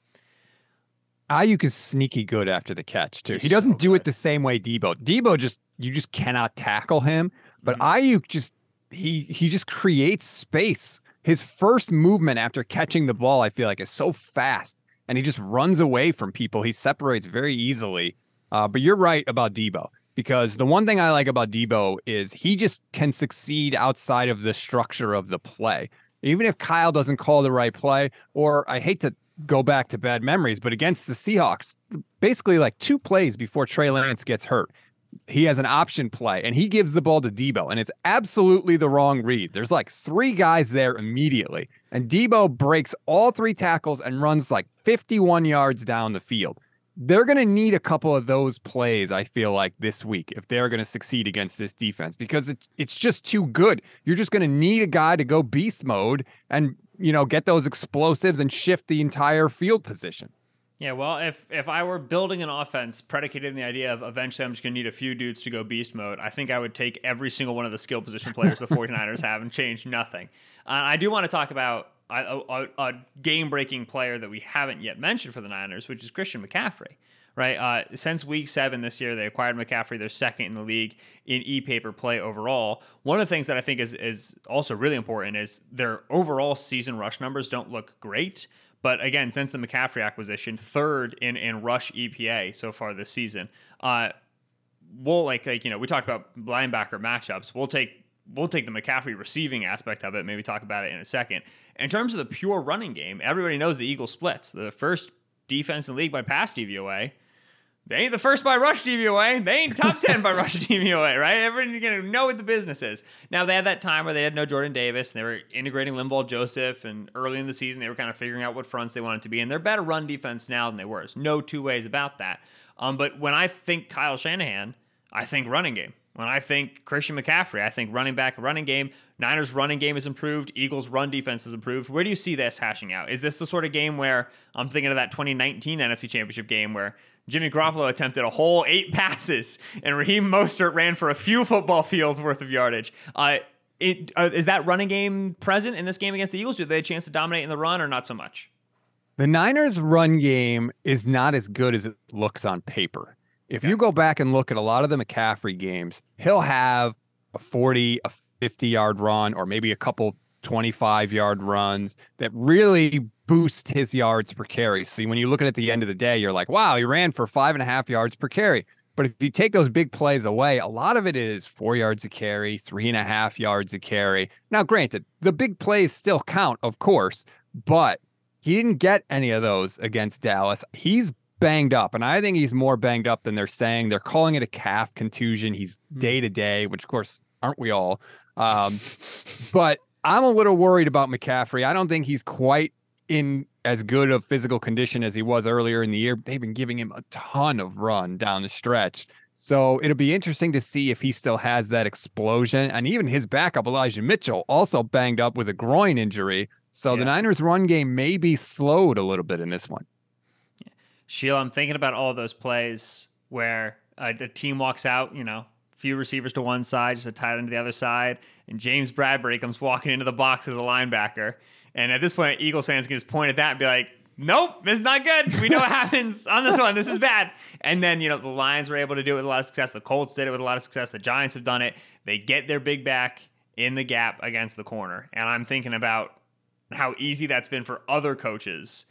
Ayuk is sneaky good after the catch, too. He's he doesn't so do good. it the same way Debo. Debo just, you just cannot tackle him. But mm-hmm. Ayuk just, he he just creates space. His first movement after catching the ball, I feel like, is so fast. And he just runs away from people. He separates very easily. Uh, but you're right about Debo. Because the one thing I like about Debo is he just can succeed outside of the structure of the play. Even if Kyle doesn't call the right play, or I hate to go back to bad memories, but against the Seahawks, basically like two plays before Trey Lance gets hurt, he has an option play and he gives the ball to Debo, and it's absolutely the wrong read. There's like three guys there immediately, and Debo breaks all three tackles and runs like fifty-one yards down the field. They're going to need a couple of those plays, I feel like, this week if they're going to succeed against this defense, because it's it's just too good. You're just going to need a guy to go beast mode and, you know, get those explosives and shift the entire field position. Yeah, well, if if I were building an offense predicated on the idea of eventually I'm just going to need a few dudes to go beast mode, I think I would take every single one of the skill position players the forty-niners have and change nothing. Uh, I do want to talk about a, a, a game-breaking player that we haven't yet mentioned for the Niners, which is Christian McCaffrey. Right, uh, since week seven this year, they acquired McCaffrey. They're second in the league in e-paper play overall. One of the things that I think is is also really important is their overall season rush numbers don't look great. But again, since the McCaffrey acquisition, third in, in rush E P A so far this season. Uh, we'll like like you know we talked about linebacker matchups. We'll take we'll take the McCaffrey receiving aspect of it. Maybe talk about it in a second. In terms of the pure running game, everybody knows the Eagles splits. The first defense in the league by pass D V O A. They ain't the first by rush D V O A. They ain't top ten by rush D V O A, right? Everybody's going to know what the business is. Now, they had that time where they had no Jordan Davis, and they were integrating Linval Joseph, and early in the season, they were kind of figuring out what fronts they wanted to be in. They're better run defense now than they were. There's no two ways about that. Um, but when I think Kyle Shanahan, I think running game. When I think Christian McCaffrey, I think running back, running game. Niners running game is improved. Eagles run defense is improved. Where do you see this hashing out? Is this the sort of game where I'm thinking of that twenty nineteen N F C Championship game where Jimmy Garoppolo attempted a whole eight passes and Raheem Mostert ran for a few football fields worth of yardage? Uh, it, uh, is that running game present in this game against the Eagles? Do they have a chance to dominate in the run or not so much? The Niners run game is not as good as it looks on paper. If you go back and look at a lot of the McCaffrey games, he'll have a forty, a fifty-yard run, or maybe a couple twenty-five-yard runs that really boost his yards per carry. See, when you look at it at the end of the day, you're like, wow, he ran for five and a half yards per carry. But if you take those big plays away, a lot of it is four yards a carry, three and a half yards a carry. Now, granted, the big plays still count, of course, but he didn't get any of those against Dallas. He's banged up, and I think he's more banged up than they're saying. They're calling it a calf contusion. He's day to day, which of course aren't we all? Um, but I'm a little worried about McCaffrey. I don't think he's quite in as good of physical condition as he was earlier in the year. They've been giving him a ton of run down the stretch. So it'll be interesting to see if he still has that explosion. And even his backup, Elijah Mitchell, also banged up with a groin injury. So yeah. The Niners run game may be slowed a little bit in this one. Sheila, I'm thinking about all those plays where a, a team walks out, you know, few receivers to one side, just a tight end to the other side, and James Bradbury comes walking into the box as a linebacker. And at this point, Eagles fans can just point at that and be like, nope, this is not good. We know what happens on this one. This is bad. And then, you know, the Lions were able to do it with a lot of success. The Colts did it with a lot of success. The Giants have done it. They get their big back in the gap against the corner. And I'm thinking about how easy that's been for other coaches.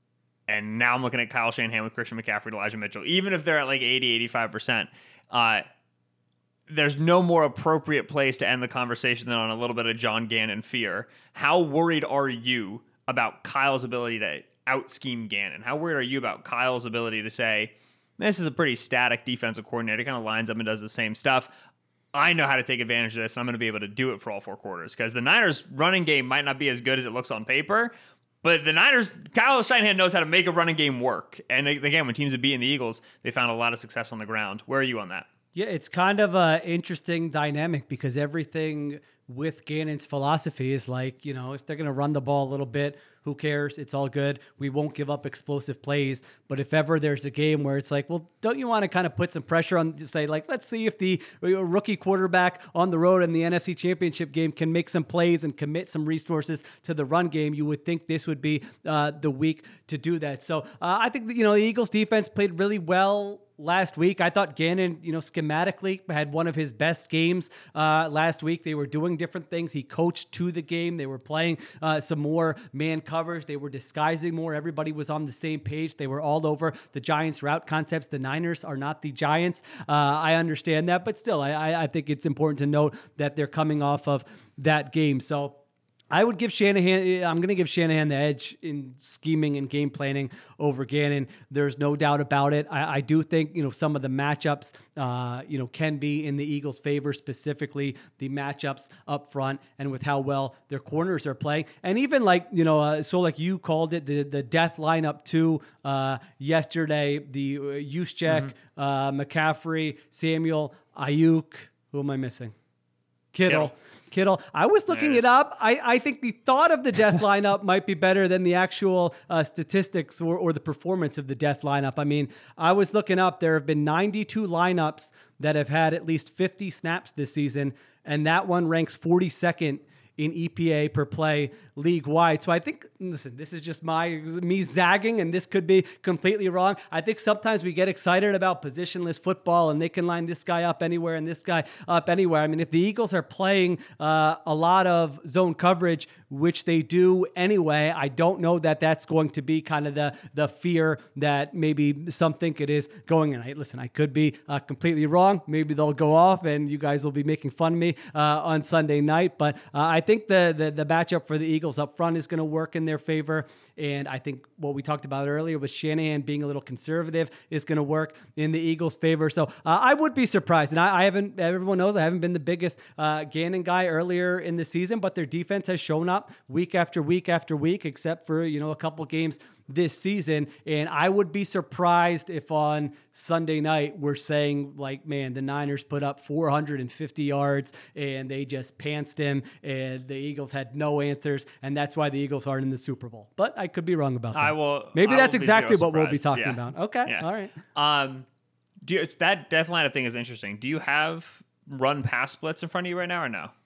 And now I'm looking at Kyle Shanahan with Christian McCaffrey, Elijah Mitchell. Even if they're at like eighty, eighty-five percent, uh, there's no more appropriate place to end the conversation than on a little bit of John Gannon fear. How worried are you about Kyle's ability to out-scheme Gannon? How worried are you about Kyle's ability to say, this is a pretty static defensive coordinator, kind of lines up and does the same stuff. I know how to take advantage of this, and I'm going to be able to do it for all four quarters. Because the Niners' running game might not be as good as it looks on paper, but the Niners, Kyle Shanahan knows how to make a running game work. And again, when teams have beaten the Eagles, they found a lot of success on the ground. Where are you on that? Yeah, it's kind of an interesting dynamic because everything with Gannon's philosophy is like, you know, if they're going to run the ball a little bit, who cares? It's all good. We won't give up explosive plays. But if ever there's a game where it's like, well, don't you want to kind of put some pressure on to say, like, let's see if the rookie quarterback on the road in the N F C Championship game can make some plays and commit some resources to the run game. You would think this would be uh, the week to do that. So uh, I think that, you know, the Eagles defense played really well last week. I thought Gannon, you know, schematically had one of his best games uh, last week. They were doing different things. He coached to the game. They were playing uh, some more man covers. They were disguising more. Everybody was on the same page. They were all over the Giants route concepts. The Niners are not the Giants. Uh, I understand that, but still, I, I think it's important to note that they're coming off of that game. So I would give Shanahan, I'm going to give Shanahan the edge in scheming and game planning over Gannon. There's no doubt about it. I, I do think, you know, some of the matchups, uh, you know, can be in the Eagles' favor, specifically the matchups up front and with how well their corners are playing. And even like, you know, uh, so like you called it, the, the death lineup too uh, yesterday, the uh, Juszczyk, mm-hmm. uh, McCaffrey, Samuel, Ayuk, who am I missing? Kittle. Kittle. Kittle. I was looking it up. I, I think the thought of the death lineup might be better than the actual uh, statistics or, or the performance of the death lineup. I mean, I was looking up. There have been ninety-two lineups that have had at least fifty snaps this season, and that one ranks forty-second in E P A per play league-wide. So I think, listen, this is just my me zagging, and this could be completely wrong. I think sometimes we get excited about positionless football, and they can line this guy up anywhere and this guy up anywhere. I mean, if the Eagles are playing uh, a lot of zone coverage, which they do anyway, I don't know that that's going to be kind of the, the fear that maybe some think it is going in. I, listen, I could be uh, completely wrong. Maybe they'll go off, and you guys will be making fun of me uh, on Sunday night. But uh, I think the, the the matchup for the Eagles up front is going to work in their favor. And I think what we talked about earlier with Shanahan being a little conservative is going to work in the Eagles' favor. So uh, I would be surprised. And I, I haven't, everyone knows I haven't been the biggest uh, Gannon guy earlier in the season, but their defense has shown up week after week after week, except for, you know, a couple games this season. And I would be surprised if on Sunday night we're saying, like, man, the Niners put up four hundred fifty yards and they just pantsed him and the Eagles had no answers. And that's why the Eagles aren't in the Super Bowl. But I could be wrong about that. I will. Maybe I that's will exactly what we'll be surprised. talking Yeah. about. Okay. Yeah. All right. Um, do you, that death lineup thing is interesting. Do you have run pass splits in front of you right now or no?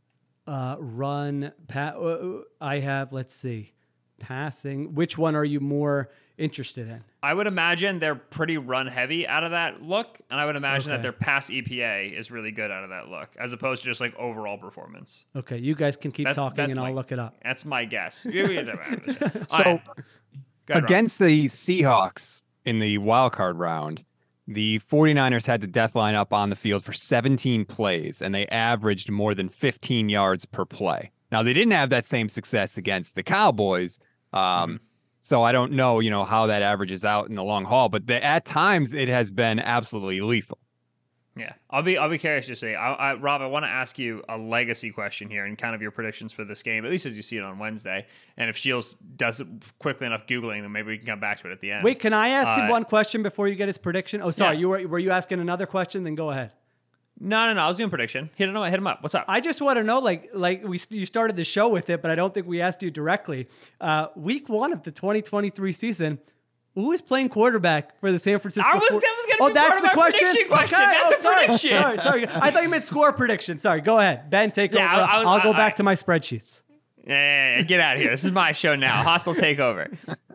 Uh, run, pa- uh, I have, let's see, passing. Which one are you more interested in? I would imagine they're pretty run heavy out of that look, and I would imagine Okay. that their pass E P A is really good out of that look, as opposed to just like overall performance. Okay, you guys can keep That- talking that's and I'll my- look it up. That's my guess. You- you don't have to share. So All right. Go ahead, Rob. against the Seahawks in the wild card round, the 49ers had the death line up on the field for seventeen plays, and they averaged more than fifteen yards per play. Now, they didn't have that same success against the Cowboys. Um, mm-hmm. So I don't know, you know, how that averages out in the long haul, but the, at times it has been absolutely lethal. Yeah, I'll be I'll be curious to see. I, I, Rob, I want to ask you a legacy question here and kind of your predictions for this game, at least as you see it on Wednesday. And if Shields does it quickly enough Googling, then maybe we can come back to it at the end. Wait, can I ask uh, him one question before you get his prediction? Oh, sorry, yeah. you were were you asking another question? Then go ahead. No, no, no. I was doing prediction. Hit him up. Hit him up. What's up? I just want to know, like, like we you started the show with it, but I don't think we asked you directly. Uh, week one of the twenty twenty-three season, who is playing quarterback for the San Francisco? I was, four- that was going to oh, be that's part of the my question. prediction question. Okay. That's oh, a sorry. prediction. Sorry, sorry. I thought you meant score prediction. Sorry. Go ahead, Ben. Take Yeah, over. I was- I'll go I- back I- to my spreadsheets. Yeah, yeah, yeah, get out of here. This is my show now. Hostile takeover.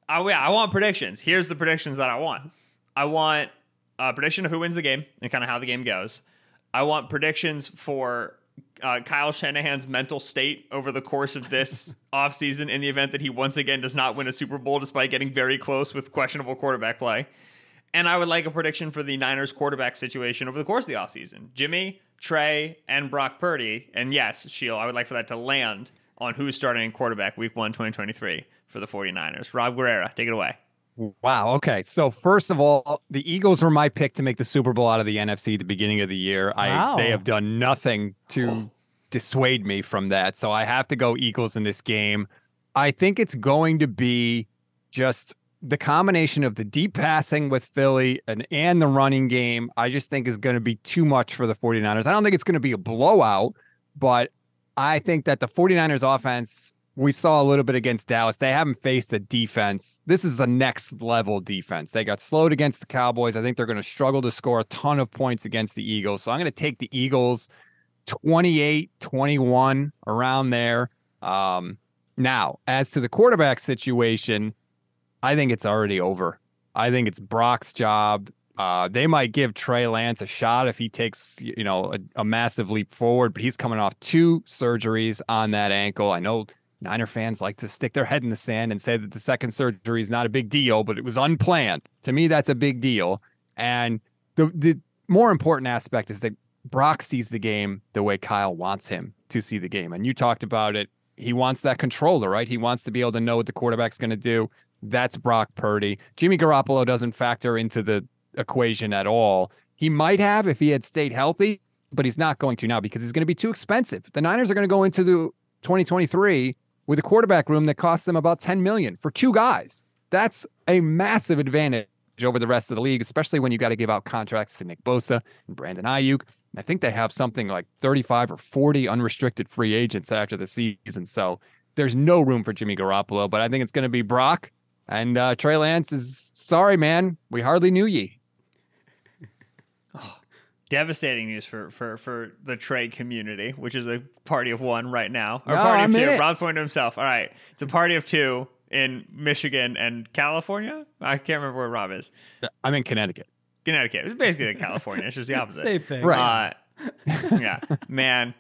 Oh yeah, I want predictions. Here's the predictions that I want. I want a prediction of who wins the game and kind of how the game goes. I want predictions for uh, Kyle Shanahan's mental state over the course of this offseason in the event that he once again does not win a Super Bowl despite getting very close with questionable quarterback play. And I would like a prediction for the Niners quarterback situation over the course of the offseason. Jimmy, Trey, and Brock Purdy. And yes, Sheil, I would like for that to land on who's starting in quarterback week one, twenty twenty-three for the 49ers. Rob Guerrera, take it away. Wow. Okay. So first of all, the Eagles were my pick to make the Super Bowl out of the N F C at the beginning of the year. Wow. I They have done nothing to dissuade me from that. So I have to go Eagles in this game. I think it's going to be just the combination of the deep passing with Philly and, and the running game. I just think is going to be too much for the 49ers. I don't think it's going to be a blowout, but I think that the 49ers offense, we saw a little bit against Dallas. They haven't faced a defense. This is a next level defense. They got slowed against the Cowboys. I think they're going to struggle to score a ton of points against the Eagles. So I'm going to take the Eagles twenty-eight twenty-one, around there. Um, now, as to the quarterback situation, I think it's already over. I think it's Brock's job. Uh, they might give Trey Lance a shot if he takes, you know, a, a massive leap forward, but he's coming off two surgeries on that ankle. I know Niner fans like to stick their head in the sand and say that the second surgery is not a big deal, but it was unplanned. To me, that's a big deal. And the the more important aspect is that Brock sees the game the way Kyle wants him to see the game. And you talked about it. He wants that controller, right? He wants to be able to know what the quarterback's going to do. That's Brock Purdy. Jimmy Garoppolo doesn't factor into the equation at all. He might have if he had stayed healthy, but he's not going to now because he's going to be too expensive. The Niners are going to go into the twenty twenty-three with a quarterback room that costs them about ten million dollars for two guys. That's a massive advantage over the rest of the league, especially when you got to give out contracts to Nick Bosa and Brandon Ayuk. I think they have something like thirty-five or forty unrestricted free agents after the season. So there's no room for Jimmy Garoppolo, but I think it's going to be Brock. And uh, Trey Lance is, sorry, man, we hardly knew ye. Oh, devastating news for, for, for the Trey community, which is a party of one right now. Or No, party I'm of in two. it. Rob's pointing to himself. All right. It's a party of two in Michigan and California. I can't remember where Rob is. I'm in Connecticut. Connecticut. It's basically like California. It's just the opposite. Same thing. Right. Uh, yeah. Man,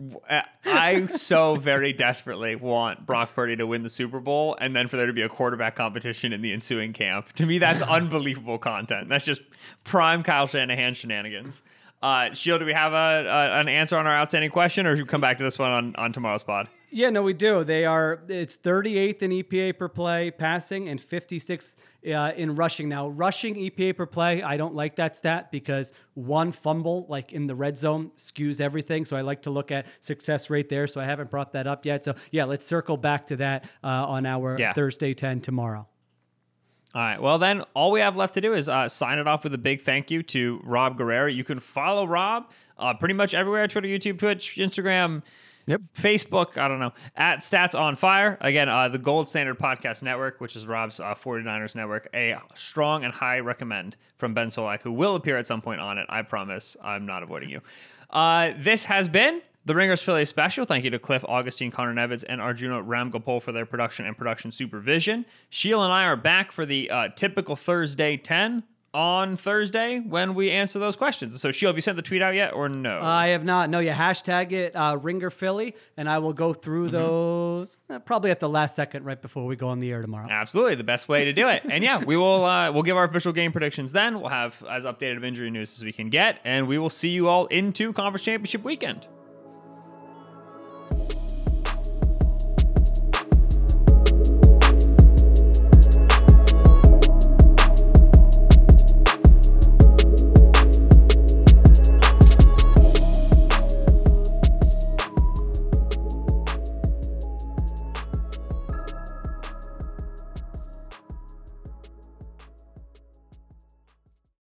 I so very desperately want Brock Purdy to win the Super Bowl and then for there to be a quarterback competition in the ensuing camp. To me, that's unbelievable content. That's just prime Kyle Shanahan shenanigans. Uh, Sheil, do we have a, a an answer on our outstanding question, or should we come back to this one on, on tomorrow's pod? Yeah, no, we do. They are, it's thirty-eighth in E P A per play passing and fifty-sixth uh, in rushing. Now, rushing E P A per play, I don't like that stat because one fumble, like in the red zone, skews everything. So I like to look at success rate there. So I haven't brought that up yet. So yeah, let's circle back to that uh, on our Yeah. Thursday ten tomorrow. All right. Well, then all we have left to do is uh, sign it off with a big thank you to Rob Guerrera. You can follow Rob uh, pretty much everywhere: Twitter, YouTube, Twitch, Instagram, Yep. Facebook. I don't know. At Stats on Fire. Again, uh, the Gold Standard Podcast Network, which is Rob's uh, 49ers network. A strong and high recommend from Ben Solak, who will appear at some point on it. I promise. I'm not avoiding you. Uh, this has been the Ringers Philly Special. Thank you to Cliff, Augustine, Connor Nevitz, and Arjuna Ramgopal for their production and production supervision. Sheil and I are back for the uh, typical Thursday ten on Thursday when we answer those questions. So, Sheil, have you sent the tweet out yet or no? I have not. No, you hashtag it uh, Ringer Philly, and I will go through Mm-hmm. those uh, probably at the last second right before we go on the air tomorrow. Absolutely, the best way to do it. And yeah, we will uh, we'll give our official game predictions then. We'll have as updated of injury news as we can get, and we will see you all into Conference Championship weekend.